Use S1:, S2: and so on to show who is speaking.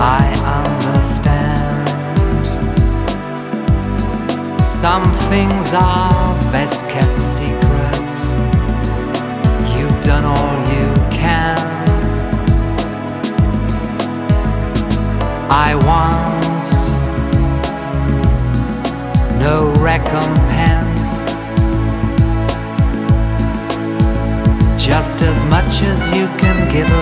S1: I understand. Some things are best kept secrets. You've done all you can. I want no recompense, just as much as you can give